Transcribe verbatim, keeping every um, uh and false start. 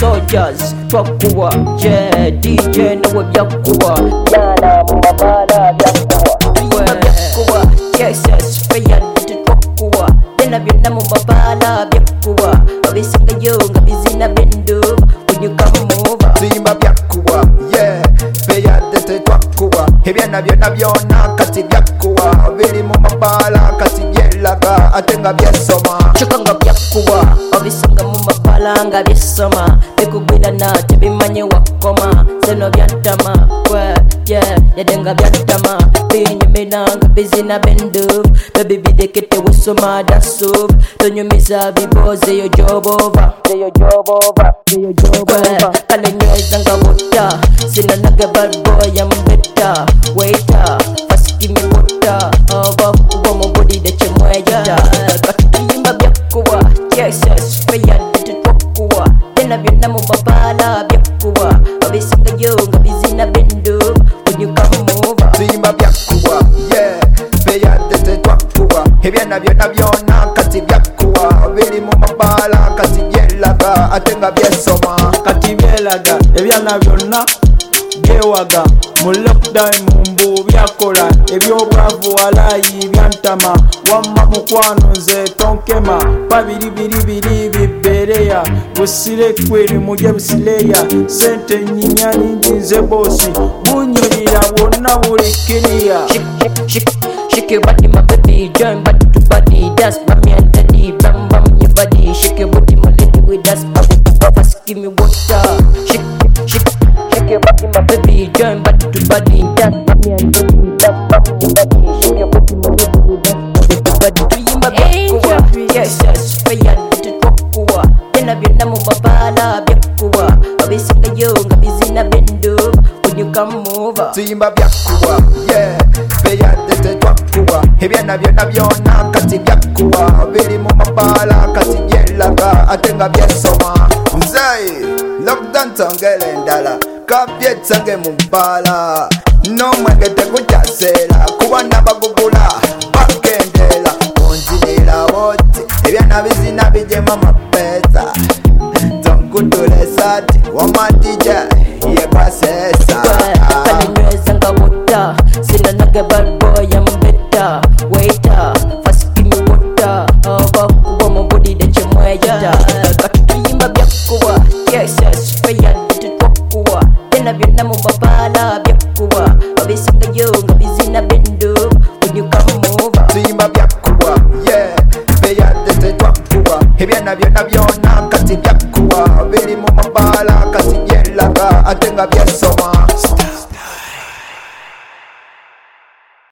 soldiers twakuwa yeah D J nawe byakuwa yana mu mabala byakuwa tuyimba byakuwa yes yes feya twakuwa bena byonna mu mabala byakuwa abisingayo nga bizina bendo when you come over tuyimba byakuwa yeah feya twakuwa ebyana byonna byonna kati byakuwa biri mu mabala kati byelaga ate nga byesoma kyokka nga byakuwa obisinga mu mabala nga byesoma bikugwira nate bimanye wakoma zeno byantama kwe yeah yade nga byantama binyemeranga bizina bendo baby bidekete wesoma dasov tonyumiza biboze yo jobova yo jobova yo jobova kale nyweza nga wota sina naga bad boy I'm better waiter fast give me water over kuwa mu body de chemweja katuyimba byakuwa yes yes feya twakuwa bena byonna mu mabala byakuwa abisingayo nga bizina bendo when you come over tuyimba byakuwa yeah feya twakuwa ebyana byonna byonna kati byakuwa biri mu mabala kati byelaga ate nga byesoma kati byelaga ebyana byonna byewaga mu lockdown mumbu byakola ebyobwavu walayi byantama wamma mukwano nze tonkema babiri biri biri bibereya busire kweri muje busileya sente nyinya ningi nze bosi bunyirira bwonna buli kiriya shake your body my baby join body to body that's mommy and daddy bam bam your body shake your body my lady with us fast give me water shake shake shake your body my baby join body to body that's mommy and daddy bam bam your body shake your body my lady with us body tuyimba byakuwa yes yes feya twakuwa bena byonna mu mabala byakuwa abisingayo nga bizina bendo when you come over tuyimba byakuwa yeah feya twakuwa ebyana byonna byonna kati byakuwa biri mu mabala kati byelaga ate nga byesoma mzee lockdown tongere endala kabyetsange mu bbala n'omwenge tegukyaseera kuba nabagugula bakendera onzirira boti ebyana bizina bijema mapeesa tonkutula esati wamadija yekwasesa kale nyweza nga wota sina naga bad boy I'm better waiter fast give me water over kuwa mu body de chemweja katuyimba byakuwa yes yes feya twakuwa bena byonna mu mabala byakuwa abisingayo nga bizina bendo when you come over tuyimba byakuwa yeah feya twakuwa ebyana byonna byonna kati byakuwa biri mu mabala kati byelaga ate nga byesoma